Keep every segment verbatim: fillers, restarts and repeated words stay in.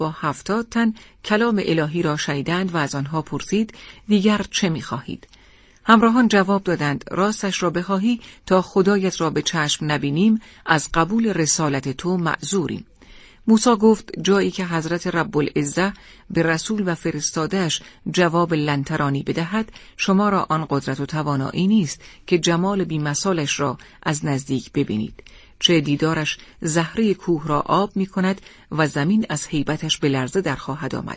با هفتاد تن کلام الهی را شنیدند و از آنها پرسید دیگر چه می‌خواهید؟ همراهان جواب دادند راستش را بخواهی تا خدایت را به چشم نبینیم از قبول رسالت تو معذوریم. موسی گفت جایی که حضرت رب العزه به رسول و فرستاده‌اش جواب لنترانی بدهد شما را آن قدرت و توانایی نیست که جمال بی‌مثالش را از نزدیک ببینید، چه دیدارش زهره کوه را آب می کند و زمین از هیبتش به لرزه در خواهد آمد.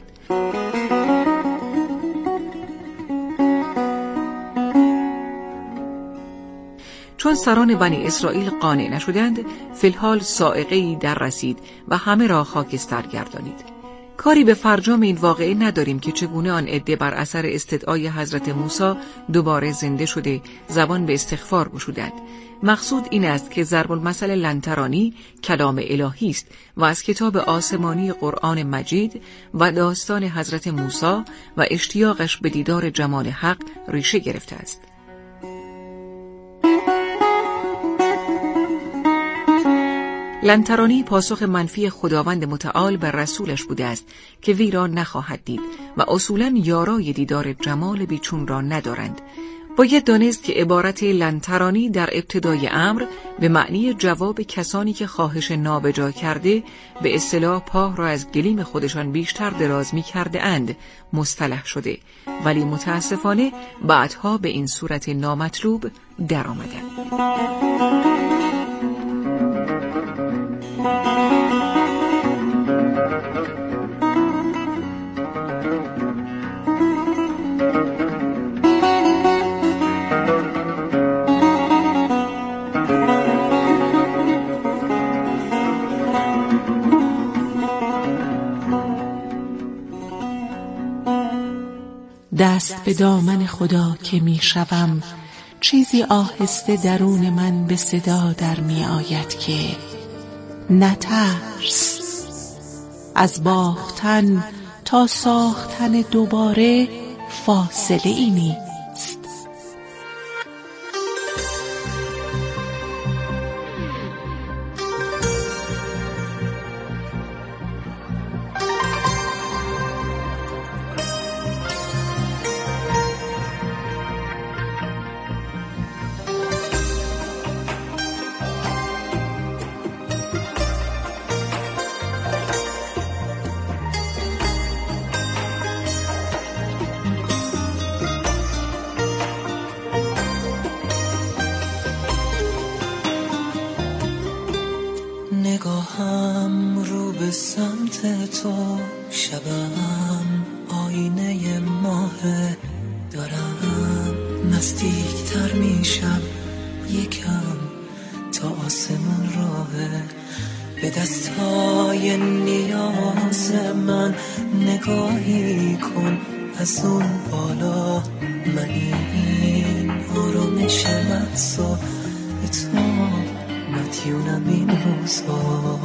چون سران بنی اسرائیل قانع نشدند، فی الحال صاعقه‌ای در رسید و همه را خاکستر گردانید. کاری به فرجام این واقعه نداریم که چگونه آن عده بر اثر استدعای حضرت موسی دوباره زنده شده زبان به استغفار گشودند. مقصود این است که ضرب المثل لنترانی کلام الهی است و از کتاب آسمانی قرآن مجید و داستان حضرت موسی و اشتیاقش به دیدار جمال حق ریشه گرفته است. لنترانی پاسخ منفی خداوند متعال بر رسولش بوده است که وی را نخواهد دید و اصولاً یارای دیدار جمال بیچون را ندارند. باید دانست که عبارت لنترانی در ابتدای امر به معنی جواب کسانی که خواهش نابجا کرده به اصطلاح پاه را از گلیم خودشان بیشتر دراز می کرده اند مصطلح شده، ولی متاسفانه بعدها به این صورت نامطلوب در آمده. دست به دامن خدا که می شوم، چیزی آهسته درون من به صدا در می آید که نترس، از باختن تا ساختن دوباره فاصله ای نیست. نگاهم رو به سمت تو، شبم آینه ماهه، دارم نزدیکتر میشم یکم تا آسمون راهه. به دستای نیاز من نگاهی کن از اون بالا، من این آرامش محضا به تو مدیونم این روزا.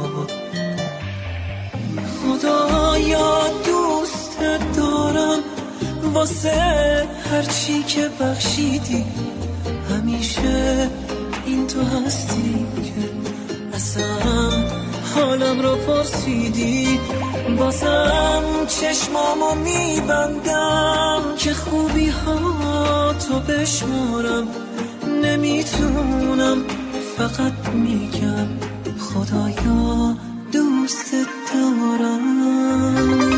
خدایا دوست دارم واسه هرچی که بخشیدی، همیشه این تو هستی که اصلا حالم رو پرسیدی. بازم چشمامو میبندم که خوبی ها تو بشمارم، نمیتونم فقط میگم خدایا دوست دارم.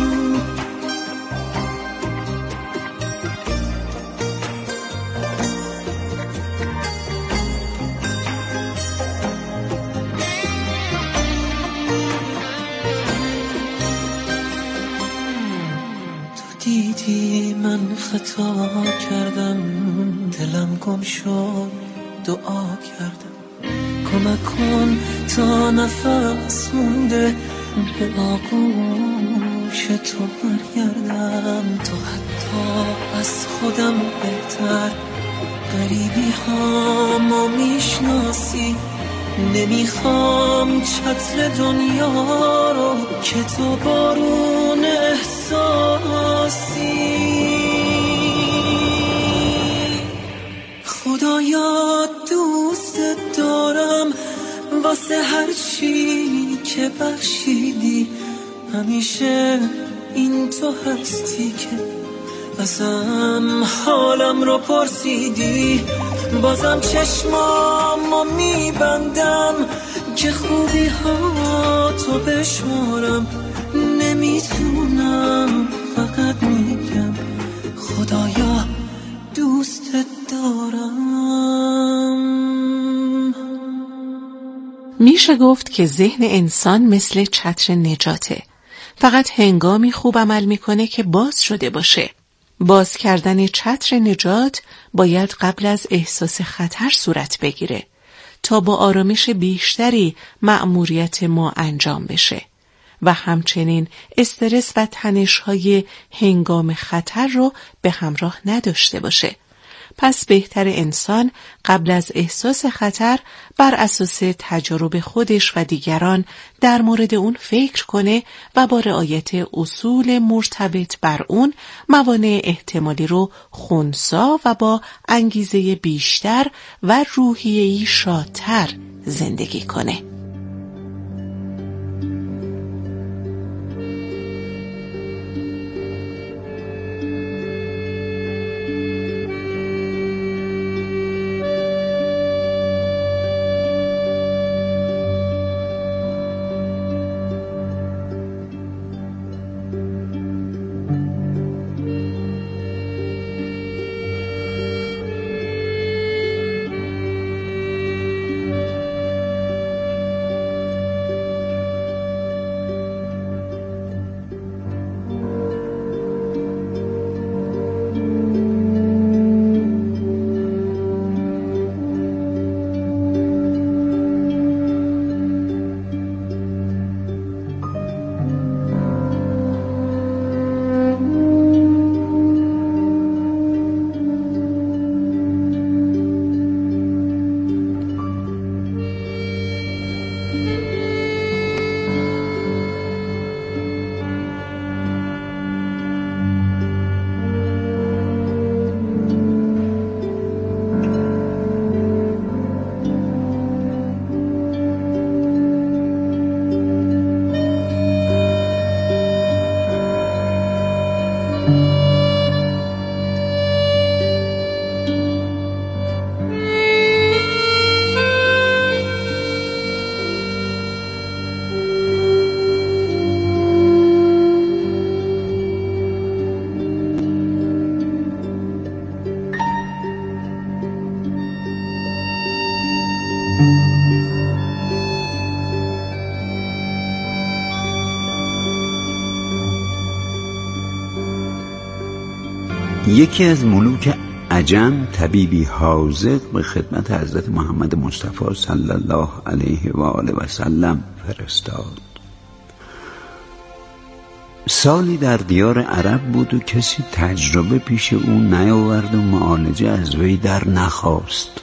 دیدی من خطا کردم، دلم گم شد دعا کردم، کمک کن تا نفس مونده به آغوش تو برگردم. تو حتی از خودم بهتر غریبی هامو میشناسی، نمیخوام چتر دنیا رو که تو بارون احساسی. خدایا دوست دارم واسه هر چی که بخشیدی، همیشه این تو هستی که ازم حالم رو پرسیدی. بازم چشمامو میبندم که خوبی ها تو بشمارم. نمیتونم فقط میگم خدایا دوستت دارم. میشه گفت که ذهن انسان مثل چتر نجاته، فقط هنگامی خوب عمل میکنه که باز شده باشه. باز کردن چتر نجات باید قبل از احساس خطر صورت بگیره تا با آرامش بیشتری مأموریت ما انجام بشه و همچنین استرس و تنش‌های هنگام خطر رو به همراه نداشته باشه. پس بهتر انسان قبل از احساس خطر بر اساس تجارب خودش و دیگران در مورد اون فکر کنه و با رعایت اصول مرتبط بر اون موانع احتمالی رو خنثی و با انگیزه بیشتر و روحیه‌ای شادتر زندگی کنه. یکی از ملوک عجم طبیبی حاذق به خدمت حضرت محمد مصطفی صلی الله علیه و آله و سلم فرستاد. سالی در دیار عرب بود و کسی تجربه پیش او نیاورد و معالجه از وی در نخواست.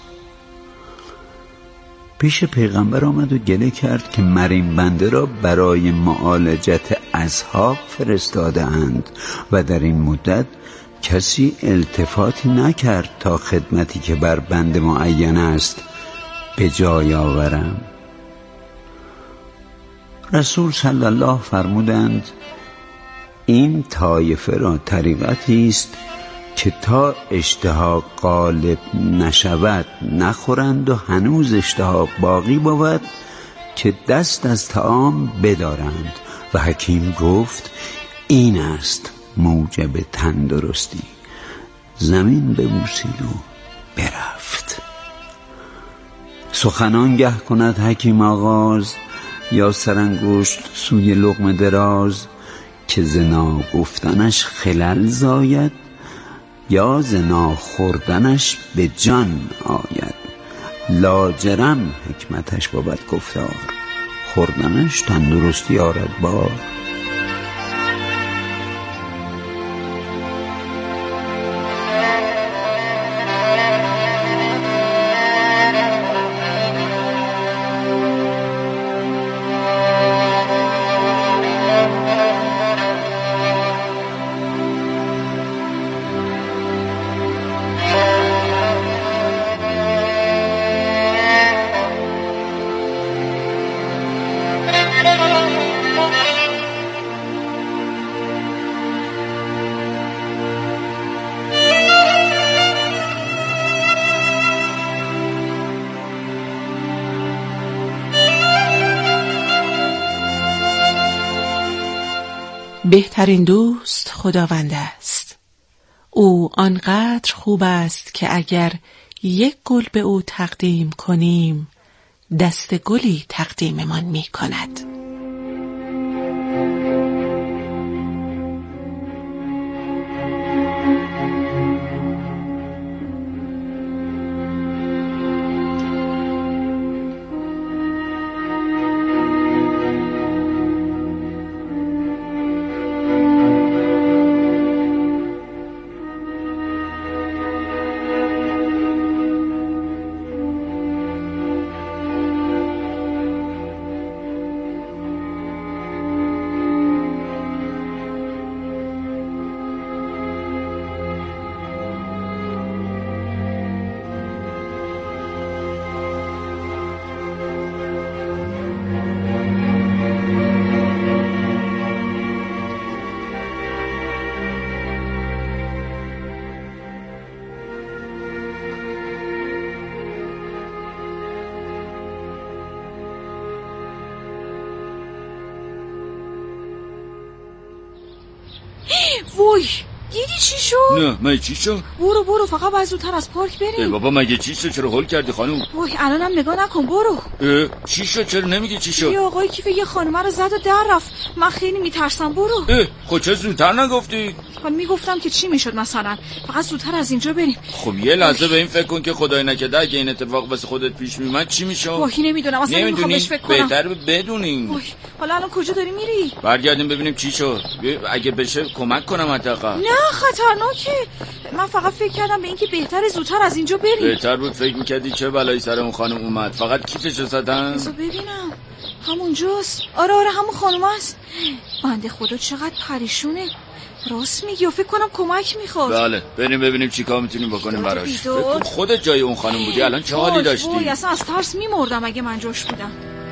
پیش پیغمبر آمد و گله کرد که مریم بنده را برای معالجت اصحاب فرستاده اند و در این مدت کسی التفاتی نکرد تا خدمتی که بر بنده معین است به جای آورم. رسول صلی الله فرمودند این طایفه را طریقتی است که تا اشتها غالب نشود نخورند و هنوز اشتها باقی بود که دست از طعام بدارند. و حکیم گفت این است موجب تندرستی. زمین ببوسید و برفت. سخنان گه کند حکیم آغاز، یا سرانگشت سوی لقمه دراز، که زنا گفتنش خلل زاید، یا زنا خوردنش به جان آید. لاجرم حکمتش بود گفتار، خوردنش تندرستی آرد بار. بهترین دوست خداوند است. او آنقدر خوب است که اگر یک گل به او تقدیم کنیم، دست گلی تقدیممان می کند. وای دیدی چی شد؟ نه من چی شد؟ برو برو فقط باید زودتر از پارک بریم. ای بابا مگه چی شد؟ چرا هول کردی خانم؟ وای الانم نگاه نکن برو. اه چی شد؟ چرا نمیگی چی شد؟ یه آقای کیف یه خانومه رو زد و در رفت. من خیلی میترسم برو. اه خب چرا زودتر نگفتی؟ من میگفتم که چی میشد مثلا، فقط زودتر از اینجا بریم. خب یه لحظه به این فکر کن که خدای نکرده اگه این اتفاق واسه خودت پیش میومد چی میشد؟ وای نمیدونم اصلا نمیخوام بهش فکر کنم. بهتره بدونیم. وای حالا الان کجا داری میری؟ برگردیم ببینیم چی شد. اگه بشه کمک کنم حداقل. نه خطرناکه. من فقط فکر کردم به اینکه بهتره زودتر از اینجا بریم. بهتر بود فکر میکردی چه بلایی سر اون خانم اومد. فقط کیفش رو زدن. بذار ببینم. همونجاست. آره آره همون خانم است. بنده خدا چقدر پریشونه. راست میگی و فکر کنم کمک میخواد. بله بریم ببینیم چی کار میتونیم بکنیم براش. فکر کن خودت جای اون خانم بودی الان چه حالی داشتی؟ وای اصلا از ترس میمردم اگه من جاش بودم.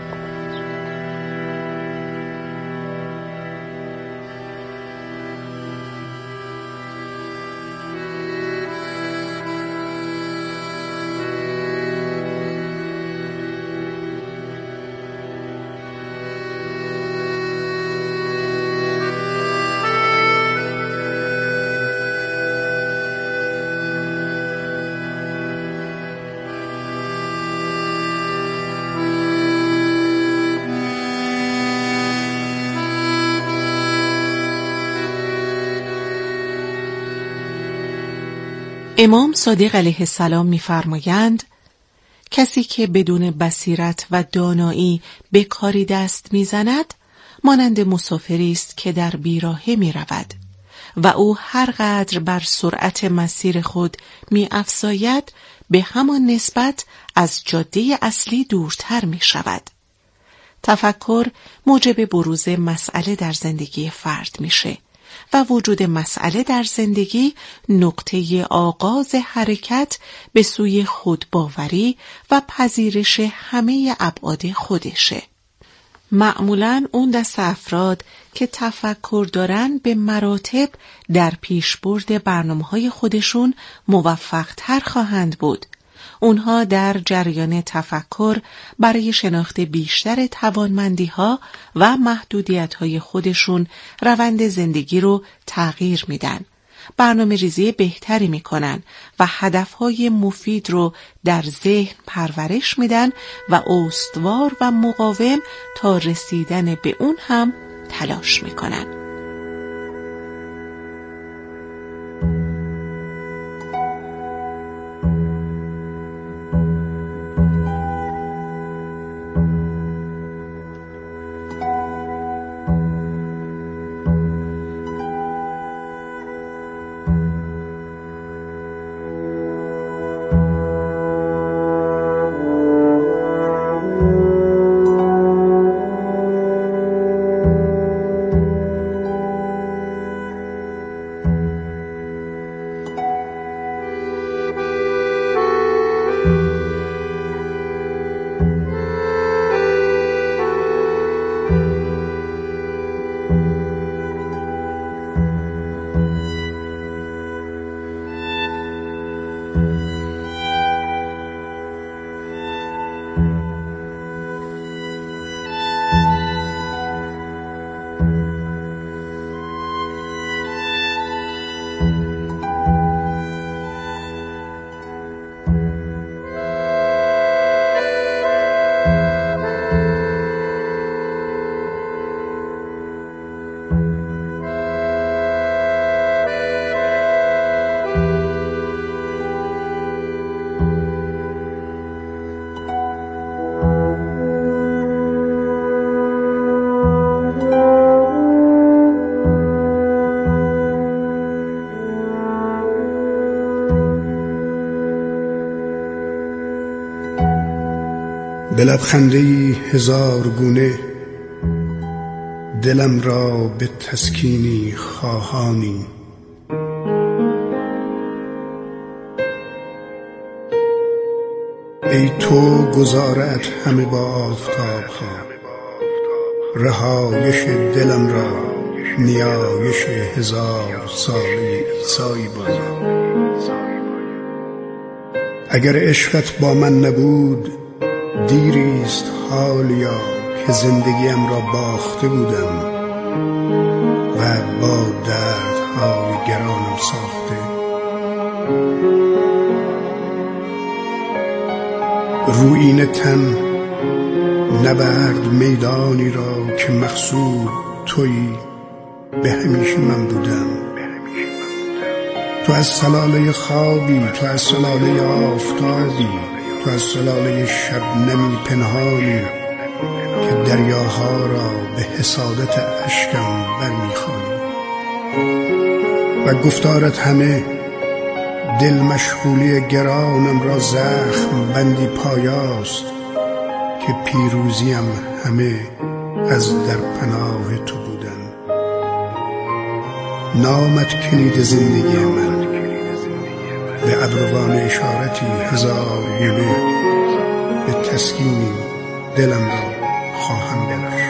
امام صادق علیه السلام می‌فرمایند کسی که بدون بصیرت و دانایی به کاری دست می‌زند مانند مسافری است که در بیراهه می‌رود و او هر قدر بر سرعت مسیر خود می‌افزاید به همان نسبت از جاده اصلی دورتر می‌شود. تفکر موجب بروز مسئله در زندگی فرد میشه و وجود مسئله در زندگی نقطه آغاز حرکت به سوی خودباوری و پذیرش همه ابعاد خودشه. معمولاً اون دست افراد که تفکر دارن به مراتب در پیشبرد برنامه‌های خودشون موفق‌تر خواهند بود. اونها در جریان تفکر برای شناخت بیشتر توانمندی‌ها و محدودیت‌های خودشون روند زندگی رو تغییر میدن. برنامه ریزی بهتری میکنن و هدفهای مفید رو در ذهن پرورش میدن و استوار و مقاوم تا رسیدن به اون هم تلاش میکنن. به لبخنده‌ای هزار گونه دلم را به تسکینی خواهانی. ای تو گذارت همه با آفتاب ها، رهایش دلم را نیایش هزار ساله عیسی باید. اگر عشقت با من نبود دیریست حالیا که زندگیم را باخته بودم و با دردهای گرانم ساخته. رویین تن نبرد میدانی را که مقصود تویی، به همیشه من بودم. تو از سلاله خوابی، تو از سلاله آفتابی، تو از سلاله شبنمی پنهانی که دریاها را به حسادت اشکم برمیخوانی. و گفتارت همه دل مشغولی گرانم را زخم بندی پایاست که پیروزیم همه از در پناه تو بودن. نامت کلید زندگی من، به ابروان اشارتی هزار گونه به تسکینی دلم را خواهم بخش.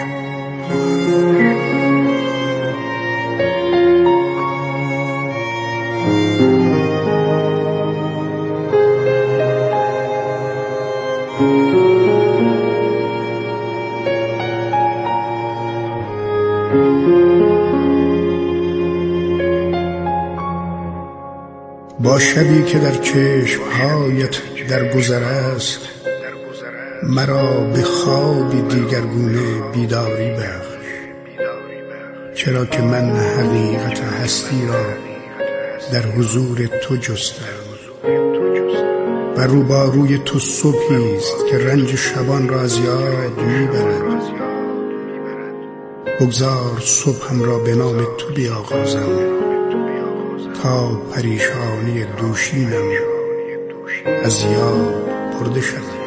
با شبی که در چشمهایت در گذر است، مرا به خوابی دیگرگونه بیداری بخش. چرا که من حقیقت هستی را در حضور تو جستم و روباروی تو صبحی است که رنج شبان را از یاد میبرد. بگذار صبحم را به نام تو بیاغازم تا پریشانی دوشینم از یاد برده شود.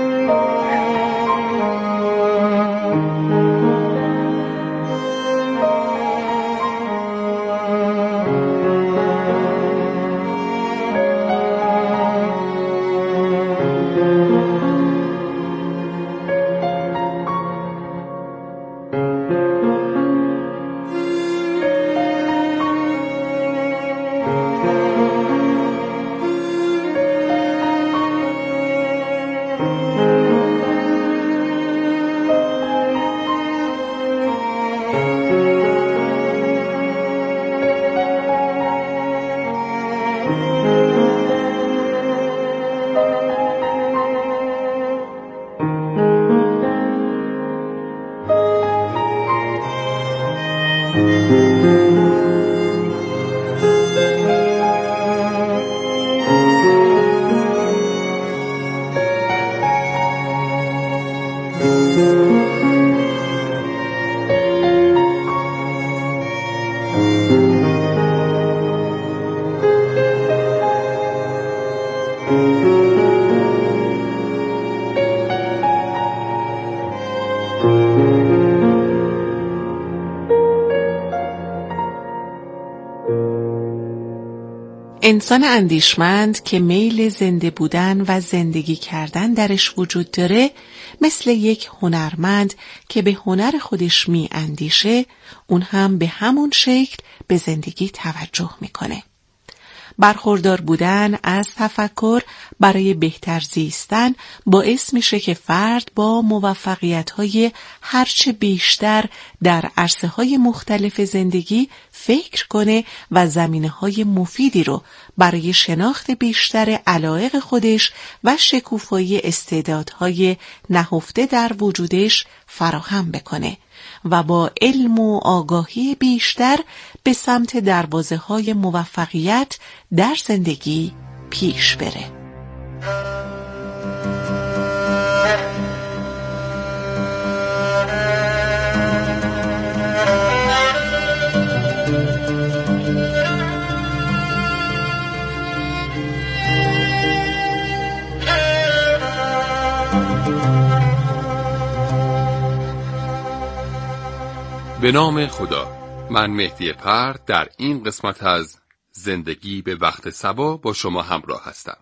انسان اندیشمند که میل زنده بودن و زندگی کردن درش وجود داره، مثل یک هنرمند که به هنر خودش می اندیشه، اون هم به همون شکل به زندگی توجه میکنه. برخوردار بودن از تفکر برای بهتر زیستن باعث میشه که فرد با موفقیت‌های هرچه بیشتر در عرصه‌های مختلف زندگی فکر کنه و زمینه‌های مفیدی رو برای شناخت بیشتر علایق خودش و شکوفایی استعدادهای نهفته در وجودش فراهم بکنه و با علم و آگاهی بیشتر به سمت دروازه‌های موفقیت در زندگی پیش بره. به نام خدا. من مهدی پرد در این قسمت از زندگی به وقت صبا با شما همراه هستم.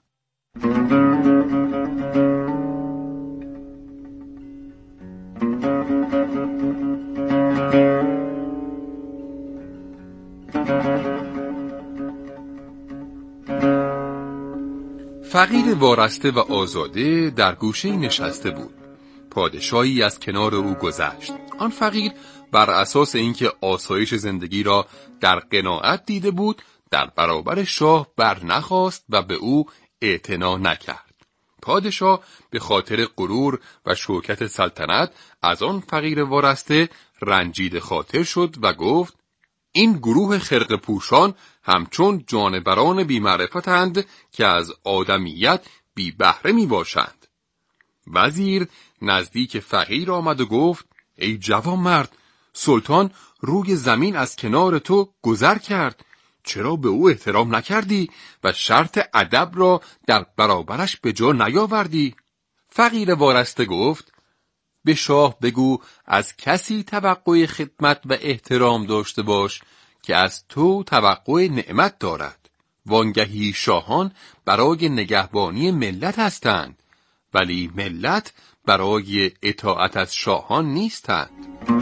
فقیر وارسته و آزاده در گوشه‌ای نشسته بود. پادشاهی از کنار او گذشت. آن فقیر بر اساس اینکه آسایش زندگی را در قناعت دیده بود، در برابر شاه بر نخواست و به او اعتنا نکرد. پادشاه به خاطر غرور و شوکت سلطنت از آن فقیر وارسته رنجیده خاطر شد و گفت: این گروه خرقه پوشان همچون جانوران بی معرفتند که از آدمیت بی بهره می باشند. وزیر نزدیک فقیر آمد و گفت: ای جوان مرد، سلطان روی زمین از کنار تو گذر کرد، چرا به او احترام نکردی و شرط ادب را در برابرش به جا نیاوردی؟ فقیر وارسته گفت: به شاه بگو از کسی توقع خدمت و احترام داشته باش که از تو توقع نعمت دارد. وانگهی شاهان برای نگهبانی ملت هستند، ولی ملت برای اطاعت از شاهان نیستند.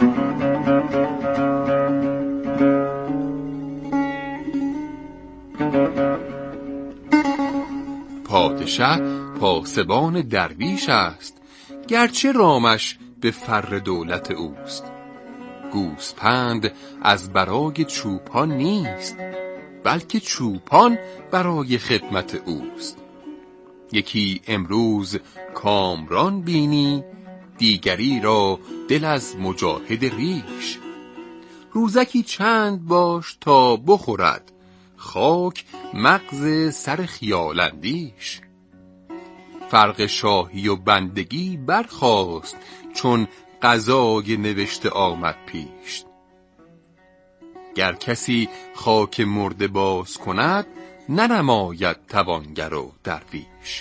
پادشه پاسبان درویش است، گرچه رامش به فر دولت اوست. گوسپند از برای چوپان نیست، بلکه چوپان برای خدمت اوست. یکی امروز کامران بینی، دیگری را دل از مجاهد ریش. روزکی چند باش تا بخورد، خاک مغز سر خیال اندیش. فرق شاهی و بندگی برخاست، چون قضای نوشته آمد پیش. گر کسی خاک مرده باز کند، ننماید توانگر و درویش.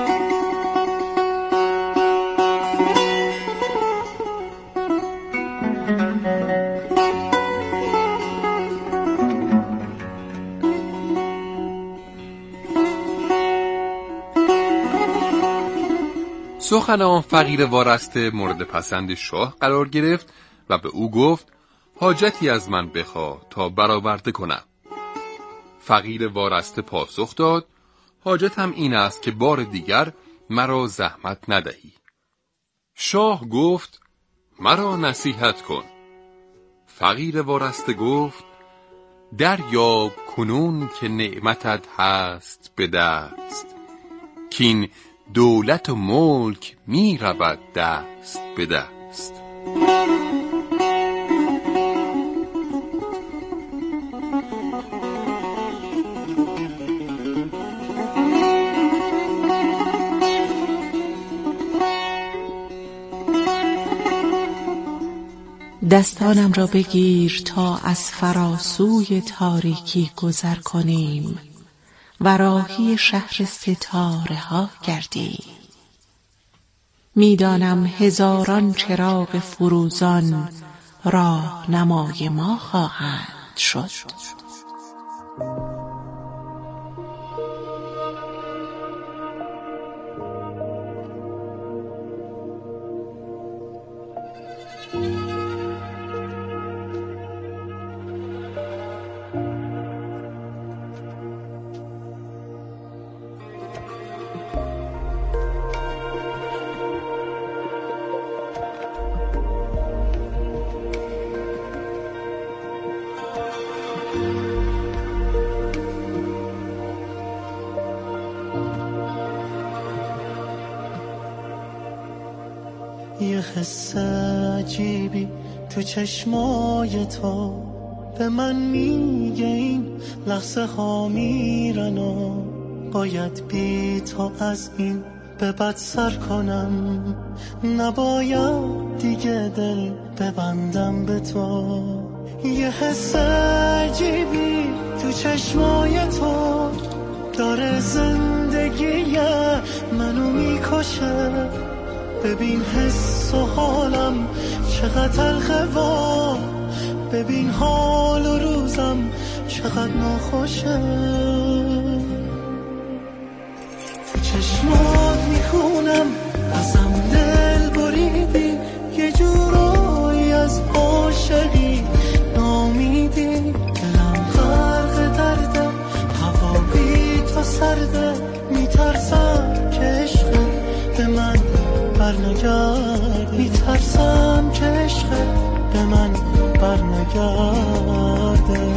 سخن آن فقیر وارسته مورد پسند شاه قرار گرفت و به او گفت: حاجتی از من بخواه تا برآورده کنم. فقیر وارسته پاسخ داد: حاجتم این است که بار دیگر مرا زحمت ندهی. شاه گفت: مرا نصیحت کن. فقیر وارسته گفت: دریاب کنون که نعمتت هست به دست، کین دولت و ملک می رود دست به دست. دستانم را بگیر تا از فراسوی تاریکی گذر کنیم و راهی شهر ستاره ها گردیم. میدانم هزاران چراغ فروزان راه نمای ما خواهند شد. یه حس عجیبی تو چشمای تو به من میگه این لحظه ها میرن و باید بی تو از این به بد سر کنم، نباید دیگه دل ببندم به تو. یه حس عجیبی تو چشمای تو داره زندگی منو میکشه، ببین حس و حالم چقدر تلخه و ببین حال و روزم چقدر ناخوشه، تو چشمات میخونم ازم دل بریدی، یه جورایی از عاشقی نامیدی، دلم غرق درده، هوا بی تو سرده، میترسم که عشقت به من برنگرده، میترسم که عشقت به من برنگرده.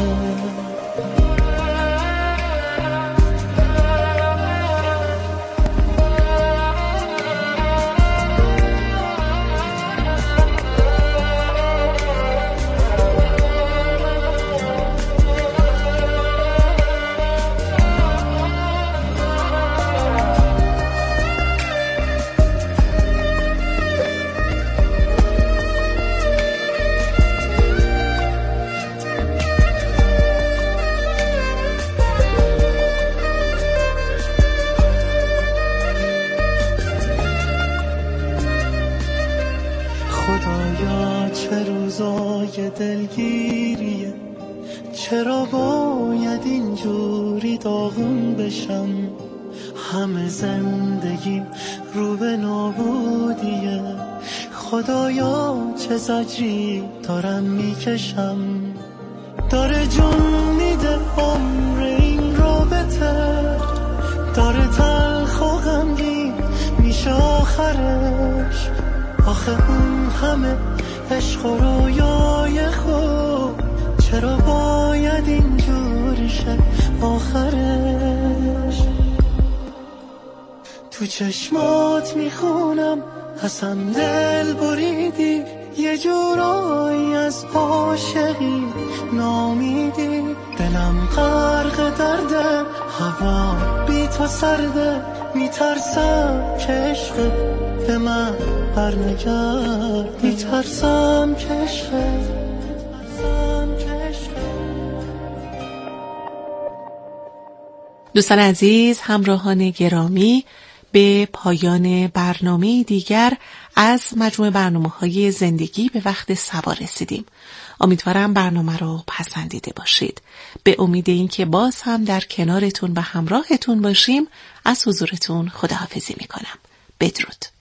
خدایا چه روزای دلگیریه، چرا باید اینجوری داغون بشم، همه زندگیم رو به نابودیه، خدایا چه زجری دارم میکشم، داره جون میده عمر این رابطه، داره تلخ و غمگین میشه آخرش، آخه اون همه عشق و رویای خوب چرا باید اینجوری شه آخرش. تو چشمات میخونم ازم دل بریدی، یه جورایی از عاشقی نامیدی، دلم غرق درده، هوا بی تو سرده، میترسم که عشقت به من برنگرد، میترسم که عشقت. دوستان عزیز، همراهان گرامی، به پایان برنامه دیگر از مجموعه برنامه‌های زندگی به وقت صبا رسیدیم. امیدوارم برنامه رو پسندیده باشید. به امید اینکه باز هم در کنارتون و همراهتون باشیم، از حضورتون خداحافظی میکنم. بدرود.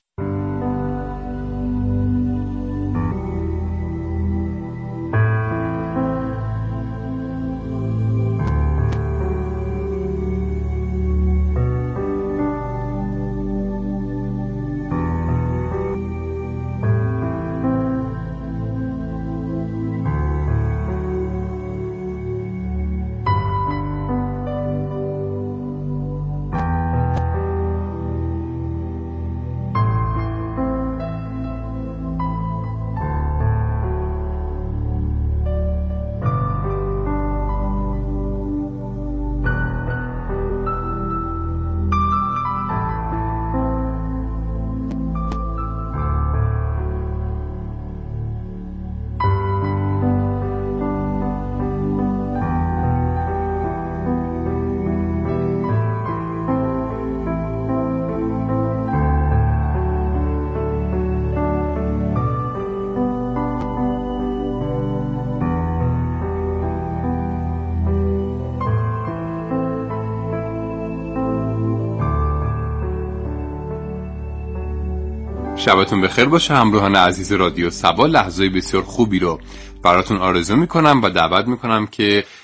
شبتون بخیر باشه همراهان عزیز رادیو صبا. لحظه بسیار خوبی رو براتون آرزو میکنم و دعوت میکنم که